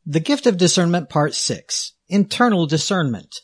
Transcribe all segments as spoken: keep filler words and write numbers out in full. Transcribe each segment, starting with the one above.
The Gift of Discernment Part six. Internal Discernment.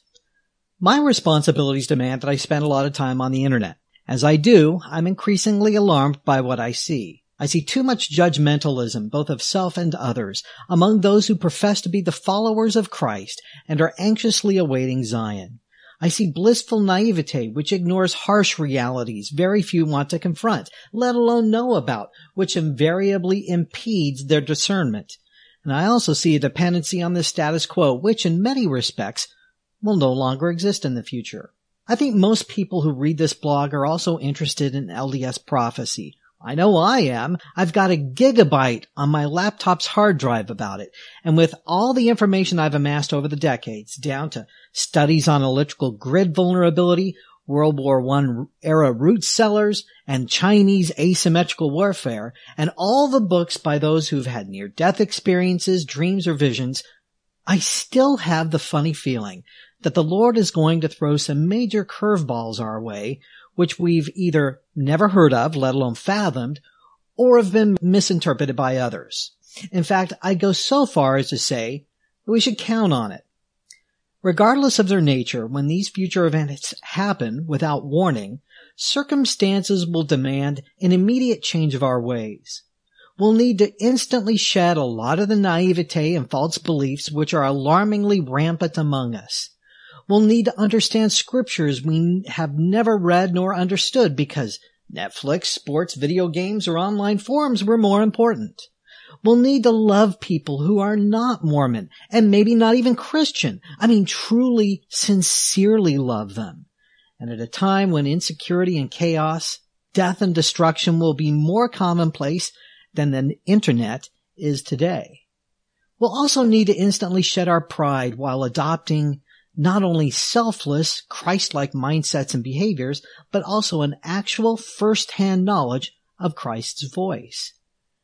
My responsibilities demand that I spend a lot of time on the internet. As I do, I'm increasingly alarmed by what I see. I see too much judgmentalism, both of self and others, among those who profess to be the followers of Christ and are anxiously awaiting Zion. I see blissful naivete which ignores harsh realities very few want to confront, let alone know about, which invariably impedes their discernment. And I also see a dependency on the status quo, which in many respects will no longer exist in the future. I think most people who read this blog are also interested in L D S prophecy. I know I am. I've got a gigabyte on my laptop's hard drive about it. And with all the information I've amassed over the decades, down to studies on electrical grid vulnerability, World War One era root cellars, and Chinese asymmetrical warfare, and all the books by those who've had near-death experiences, dreams, or visions, I still have the funny feeling that the Lord is going to throw some major curveballs our way, which we've either never heard of, let alone fathomed, or have been misinterpreted by others. In fact, I go so far as to say that we should count on it. Regardless of their nature, when these future events happen without warning, circumstances will demand an immediate change of our ways. We'll need to instantly shed a lot of the naivete and false beliefs which are alarmingly rampant among us. We'll need to understand scriptures we have never read nor understood because Netflix, sports, video games, or online forums were more important. We'll need to love people who are not Mormon and maybe not even Christian. I mean, truly, sincerely love them. And at a time when insecurity and chaos, death and destruction will be more commonplace than the internet is today. We'll also need to instantly shed our pride while adopting not only selfless, Christ-like mindsets and behaviors, but also an actual first-hand knowledge of Christ's voice.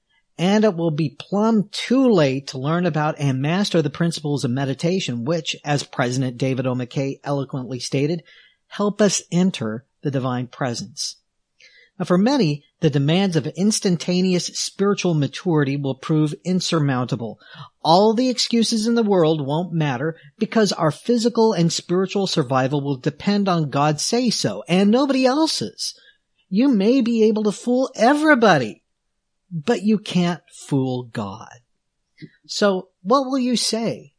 And it will be plumb too late to learn about and master the principles of meditation, which, as President David O. McKay eloquently stated, help us enter the divine presence. Now, for many, the demands of instantaneous spiritual maturity will prove insurmountable. All the excuses in the world won't matter because our physical and spiritual survival will depend on God's say-so and nobody else's. You may be able to fool everybody, but you can't fool God. So what will you say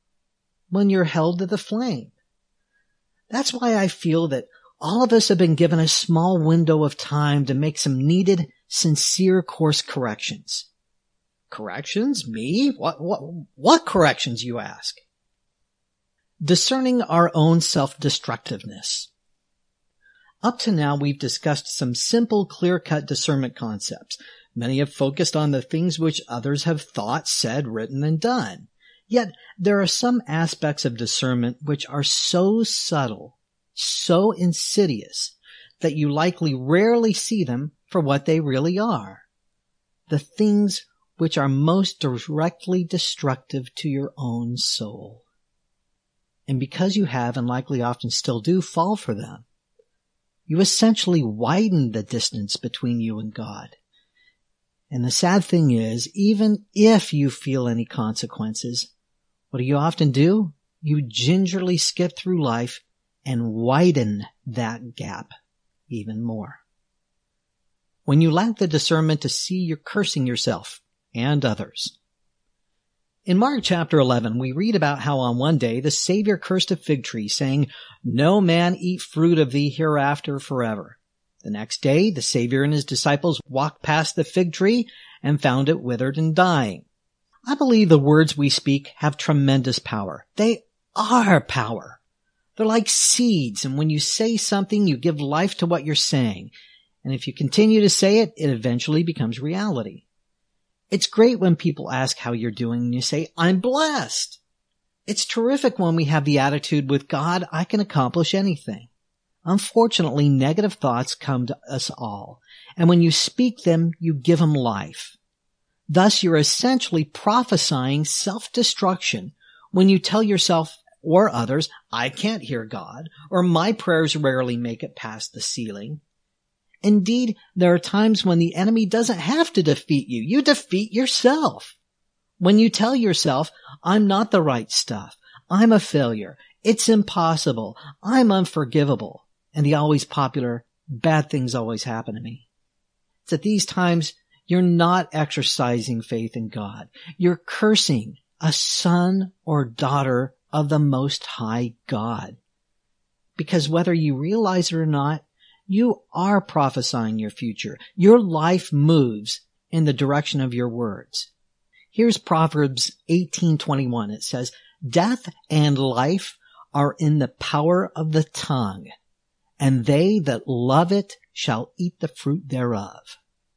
when you're held to the flame? That's why I feel that all of us have been given a small window of time to make some needed, sincere course corrections. Corrections? Me? What, what, what corrections, you ask? Discerning our own self-destructiveness. Up to now, we've discussed some simple, clear-cut discernment concepts. Many have focused on the things which others have thought, said, written, and done. Yet, there are some aspects of discernment which are so subtle, so insidious, that you likely rarely see them for what they really are. The things which are most directly destructive to your own soul. And because you have, and likely often still do, fall for them, you essentially widen the distance between you and God. And the sad thing is, even if you feel any consequences, what do you often do? You gingerly skip through life and widen that gap even more. When you lack the discernment to see, you're cursing yourself and others. In Mark chapter eleven, we read about how on one day the Savior cursed a fig tree, saying, "No man eat fruit of thee hereafter forever." The next day, the Savior and his disciples walked past the fig tree and found it withered and dying. I believe the words we speak have tremendous power. They are power. They're like seeds, and when you say something, you give life to what you're saying. And if you continue to say it, it eventually becomes reality. It's great when people ask how you're doing and you say, "I'm blessed." It's terrific when we have the attitude, "With God, I can accomplish anything." Unfortunately, negative thoughts come to us all, and when you speak them, you give them life. Thus, you're essentially prophesying self-destruction when you tell yourself or others, "I can't hear God," or "My prayers rarely make it past the ceiling." Indeed, there are times when the enemy doesn't have to defeat you. You defeat yourself. When you tell yourself, I'm not the right stuff, I'm a failure, it's impossible, I'm unforgivable, and the always popular, bad things always happen to me. It's at these times you're not exercising faith in God. You're cursing a son or daughter of the Most High God. Because whether you realize it or not, you are prophesying your future. Your life moves in the direction of your words. Here's Proverbs eighteen twenty-one. It says, "Death and life are in the power of the tongue, and they that love it shall eat the fruit thereof."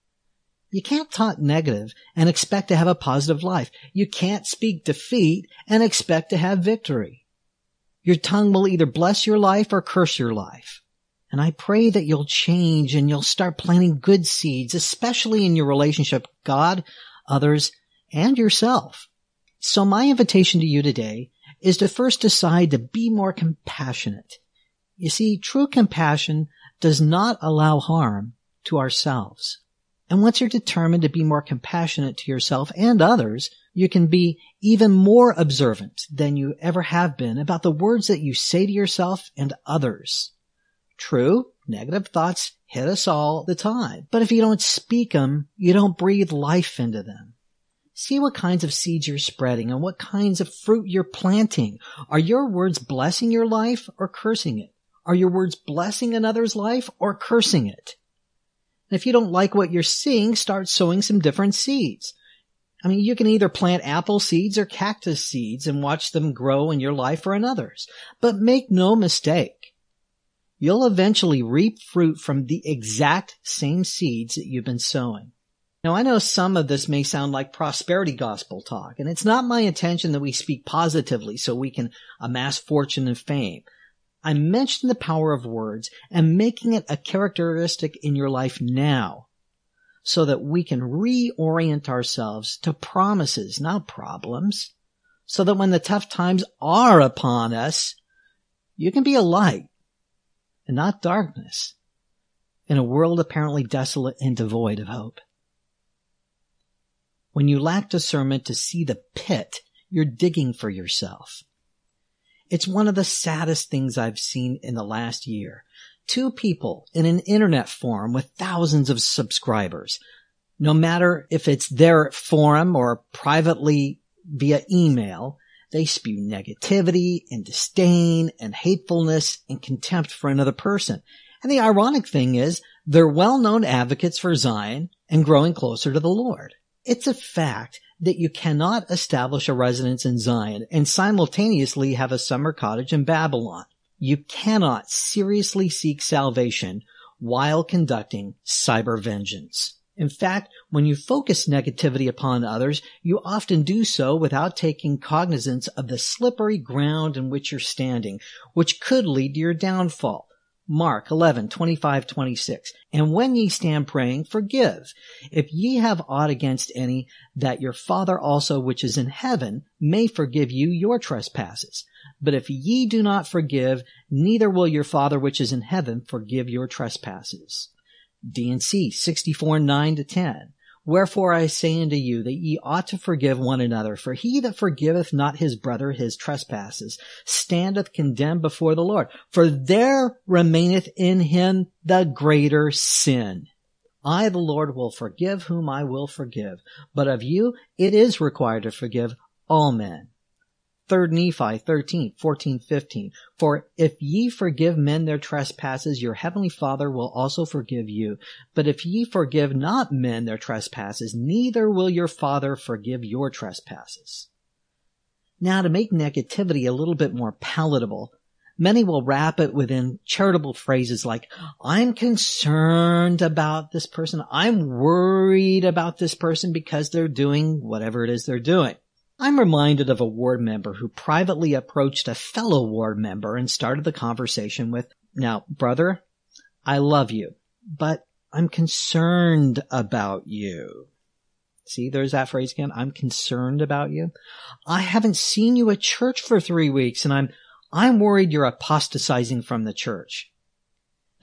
You can't talk negative and expect to have a positive life. You can't speak defeat and expect to have victory. Your tongue will either bless your life or curse your life. And I pray that you'll change and you'll start planting good seeds, especially in your relationship with God, others, and yourself. So my invitation to you today is to first decide to be more compassionate. You see, true compassion does not allow harm to ourselves. And once you're determined to be more compassionate to yourself and others, you can be even more observant than you ever have been about the words that you say to yourself and others. True, negative thoughts hit us all the time, but if you don't speak them, you don't breathe life into them. See what kinds of seeds you're spreading and what kinds of fruit you're planting. Are your words blessing your life or cursing it? Are your words blessing another's life or cursing it? And if you don't like what you're seeing, start sowing some different seeds. I mean, you can either plant apple seeds or cactus seeds and watch them grow in your life or in others. But make no mistake, you'll eventually reap fruit from the exact same seeds that you've been sowing. Now, I know some of this may sound like prosperity gospel talk, and it's not my intention that we speak positively so we can amass fortune and fame. I mentioned the power of words and making it a characteristic in your life now so that we can reorient ourselves to promises, not problems, so that when the tough times are upon us, you can be a light and not darkness in a world apparently desolate and devoid of hope. When you lack discernment to see the pit, you're digging for yourself. It's one of the saddest things I've seen in the last year. Two people in an internet forum with thousands of subscribers. No matter if it's their forum or privately via email, they spew negativity and disdain and hatefulness and contempt for another person. And the ironic thing is, they're well-known advocates for Zion and growing closer to the Lord. It's a fact that you cannot establish a residence in Zion and simultaneously have a summer cottage in Babylon. You cannot seriously seek salvation while conducting cyber vengeance. In fact, when you focus negativity upon others, you often do so without taking cognizance of the slippery ground in which you're standing, which could lead to your downfall. Mark eleven, twenty-five, twenty-six. And when ye stand praying, forgive, if ye have aught against any, that your Father also which is in heaven may forgive you your trespasses. But if ye do not forgive, neither will your Father which is in heaven forgive your trespasses. D and C sixty-four, nine to ten. Wherefore I say unto you that ye ought to forgive one another, for he that forgiveth not his brother his trespasses standeth condemned before the Lord. For there remaineth in him the greater sin. I, the Lord, will forgive whom I will forgive, but of you it is required to forgive all men. Third Nephi thirteen, fourteen, fifteen. For if ye forgive men their trespasses, your heavenly Father will also forgive you. But if ye forgive not men their trespasses, neither will your Father forgive your trespasses. Now, to make negativity a little bit more palatable, many will wrap it within charitable phrases like, I'm concerned about this person. I'm worried about this person because they're doing whatever it is they're doing. I'm reminded of a ward member who privately approached a fellow ward member and started the conversation with, now, brother, I love you, but I'm concerned about you. See, there's that phrase again. I'm concerned about you. I haven't seen you at church for three weeks and I'm, I'm worried you're apostatizing from the church.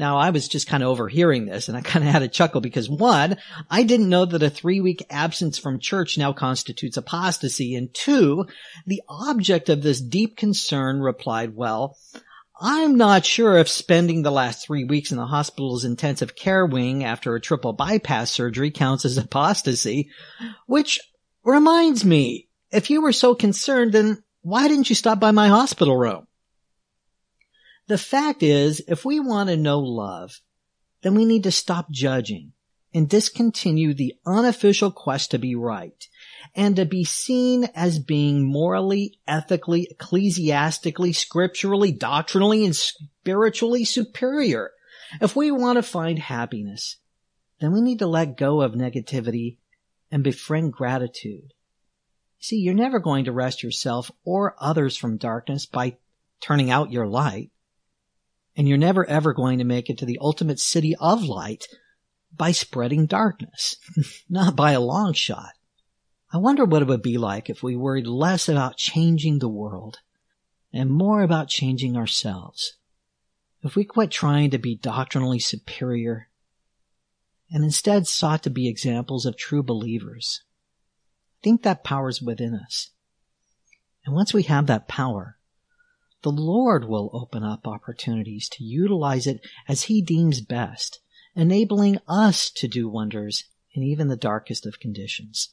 Now, I was just kind of overhearing this, and I kind of had a chuckle because, one, I didn't know that a three-week absence from church now constitutes apostasy, and two, the object of this deep concern replied, well, I'm not sure if spending the last three weeks in the hospital's intensive care wing after a triple bypass surgery counts as apostasy, which reminds me, if you were so concerned, then why didn't you stop by my hospital room? The fact is, if we want to know love, then we need to stop judging and discontinue the unofficial quest to be right and to be seen as being morally, ethically, ecclesiastically, scripturally, doctrinally, and spiritually superior. If we want to find happiness, then we need to let go of negativity and befriend gratitude. See, you're never going to rest yourself or others from darkness by turning out your light. And you're never ever going to make it to the ultimate city of light by spreading darkness. Not by a long shot. I wonder what it would be like if we worried less about changing the world and more about changing ourselves. If we quit trying to be doctrinally superior and instead sought to be examples of true believers. I think that power is within us. And once we have that power, the Lord will open up opportunities to utilize it as He deems best, enabling us to do wonders in even the darkest of conditions.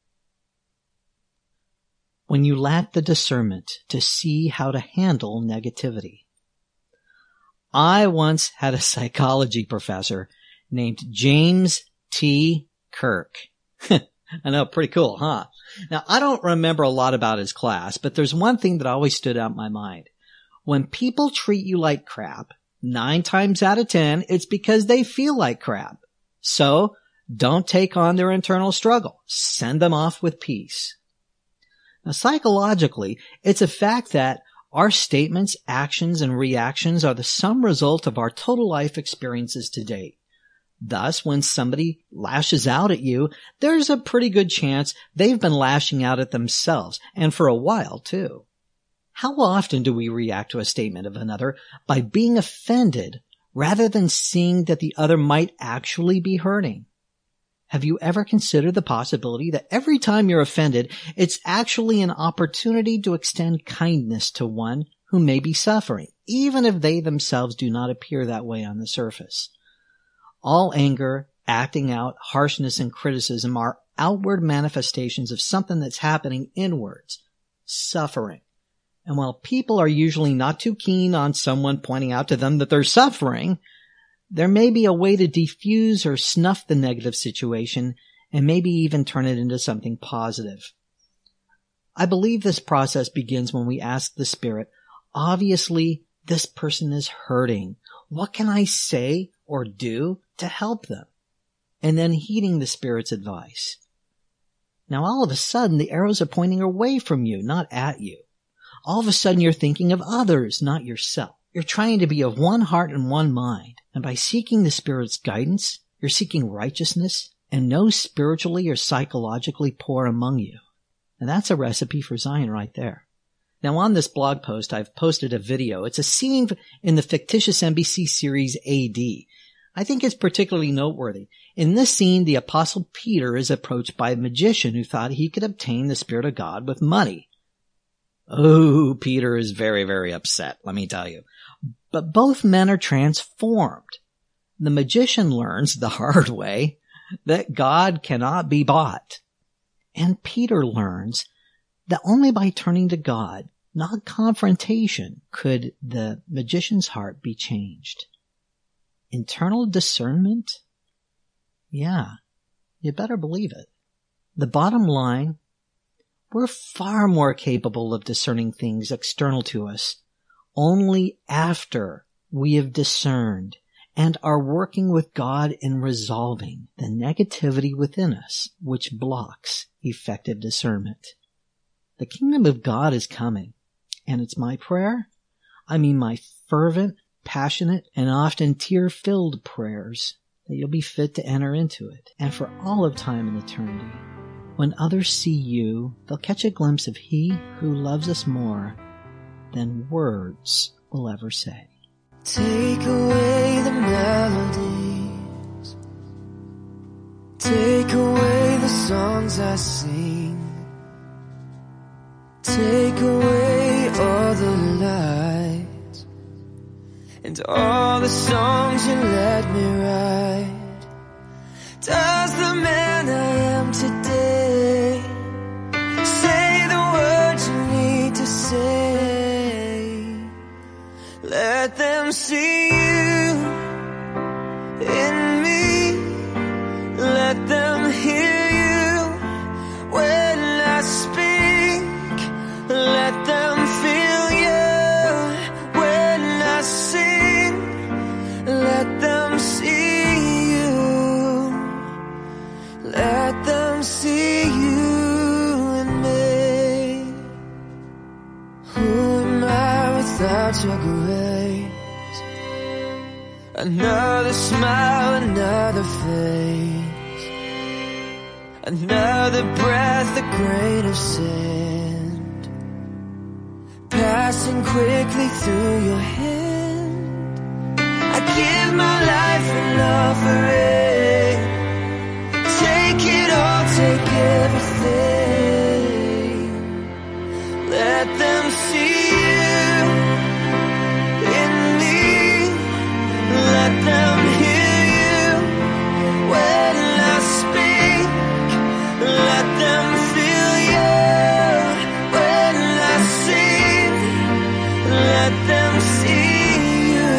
When you lack the discernment to see how to handle negativity. I once had a psychology professor named James T. Kirk. I know, pretty cool, huh? Now, I don't remember a lot about his class, but there's one thing that always stood out in my mind. When people treat you like crap, nine times out of ten, it's because they feel like crap. So, don't take on their internal struggle. Send them off with peace. Now, psychologically, it's a fact that our statements, actions, and reactions are the sum result of our total life experiences to date. Thus, when somebody lashes out at you, there's a pretty good chance they've been lashing out at themselves, and for a while, too. How often do we react to a statement of another by being offended rather than seeing that the other might actually be hurting? Have you ever considered the possibility that every time you're offended, it's actually an opportunity to extend kindness to one who may be suffering, even if they themselves do not appear that way on the surface? All anger, acting out, harshness, and criticism are outward manifestations of something that's happening inwards, suffering. And while people are usually not too keen on someone pointing out to them that they're suffering, there may be a way to defuse or snuff the negative situation and maybe even turn it into something positive. I believe this process begins when we ask the Spirit, obviously this person is hurting. What can I say or do to help them? And then heeding the Spirit's advice. Now all of a sudden the arrows are pointing away from you, not at you. All of a sudden you're thinking of others, not yourself. You're trying to be of one heart and one mind. And by seeking the Spirit's guidance, you're seeking righteousness and no spiritually or psychologically poor among you. And that's a recipe for Zion right there. Now on this blog post, I've posted a video. It's a scene in the fictitious N B C series A D. I think it's particularly noteworthy. In this scene, the Apostle Peter is approached by a magician who thought he could obtain the Spirit of God with money. Oh, Peter is very, very upset, let me tell you. But both men are transformed. The magician learns the hard way that God cannot be bought. And Peter learns that only by turning to God, not confrontation, could the magician's heart be changed. Internal discernment? Yeah, you better believe it. The bottom line, we're far more capable of discerning things external to us only after we have discerned and are working with God in resolving the negativity within us, which blocks effective discernment. The kingdom of God is coming, and it's my prayer, I mean my fervent, passionate, and often tear-filled prayers, that you'll be fit to enter into it, and for all of time and eternity. When others see you, they'll catch a glimpse of He who loves us more than words will ever say. Take away the melodies, take away the songs I sing, take away all the lights and all the songs you let me write. Does the man I am today say the words you need to say? Let them see you in me, let them hear you when I speak, let them feel you when I sing, let them see you, let them see you in me. Who am I without your grace? Another smile, another face, another breath, a grain of sand, passing quickly through your hand. I give my life and offering. Take it all, take everything. Let them see you in me, let them hear you when I speak, let them feel you when I sing, let them see you,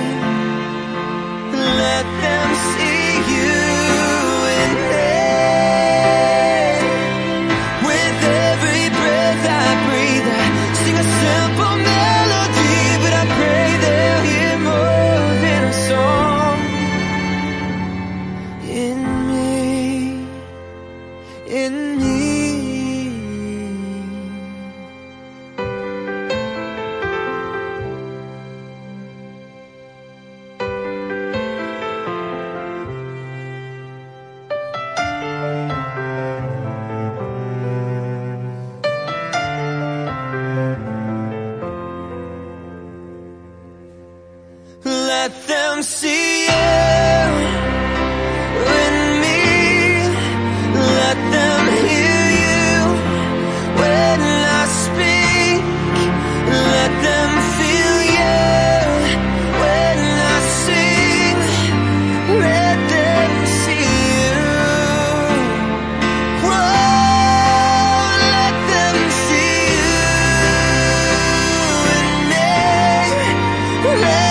let them see you in me. With every breath I breathe, I sing a simple melody, but I pray they'll hear more than a song in me, in me. Let them see you in me, let them hear you when I speak, let them feel you when I sing, let them see you. Whoa, let them see you in me. Let